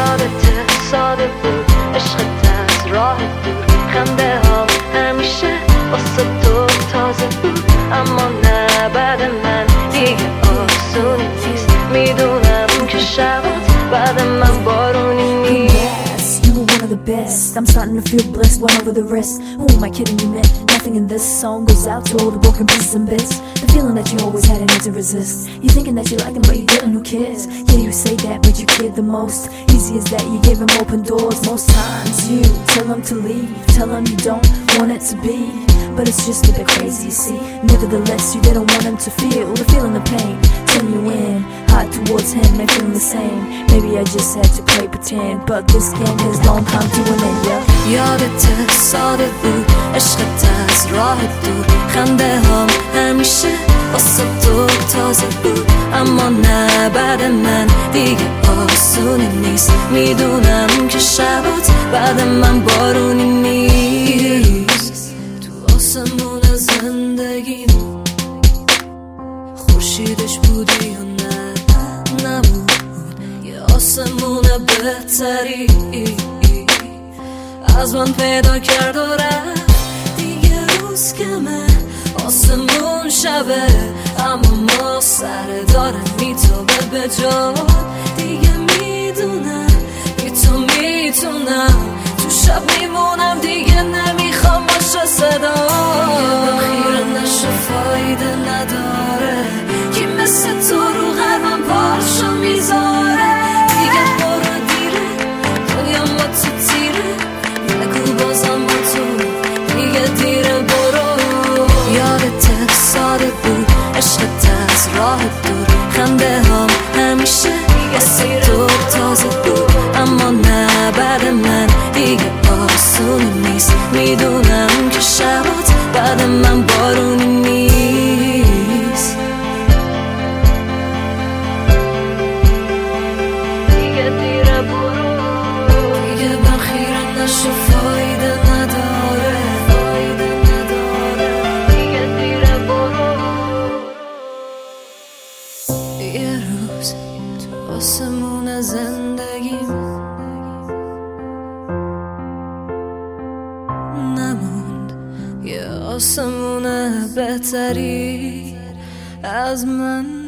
یادت ساده بود، عشقت از راه دور، خنده ها همیشه واسه تو تازه بود. اما نه بعد من دیگه آسونی نیست، میدونم که شبات بعد من بارونی نیست. You were one of the best, I'm starting to feel blessed, one over the rest. Who am I kidding, you meant nothing in this song goes out to all the broken pieces and bits. The feeling that you always had and had to resist. You thinking that you like him but you didn't, who cares? Yeah, you say that but you cared the most. Easy as that, you gave him open doors. Most times you tell him to leave, tell him you don't want it to be, but it's just a bit crazy, you see. Nevertheless, you didn't want him to feel the feeling of pain. Turn you in, hot towards him, they feeling the same. Maybe I just had to play pretend, but this game has long come to an end, yeah. یادت ساده بود، عشقت از راه دور، خنده هام همیشه واسه تو تازه بود. اما نه بعد من دیگه آسونی نیست، میدونم که شبات بعد من بارونی نیست. تو آسمون زندگیم خورشیدش بودی و نه نبود، یه آسمون بهتری از من پیدا کرد و رفت. دیگه روز کمه آسمون شبه، اما ما سر داره میتابه به جا. دیگه میدونم بی تو میتونم تو شب میمونم، دیگه نمیخوام باشه صدا. دیگه خیره نشو فایده نداره، کی مثل تو رو قلبم پاشو میذاره. دیگه برو دیره دنیا ما تو تیره، نگو بازم با تو دیگه دیره برو. یادت ساده بود، عشقت از راه دور، خنده ها همیشه واسه تو تازه بود. اما نه بعد من دیگه آسونی نیست، میدونم که شبات بعد من بارونی نیست. دیگه دیره برو، دیگه من خیره نشو فایده نداره، فایده نداره. دیگه دیره برو. یه روز تو آسمون زندگیم نموند یه آسمون بهتری از من.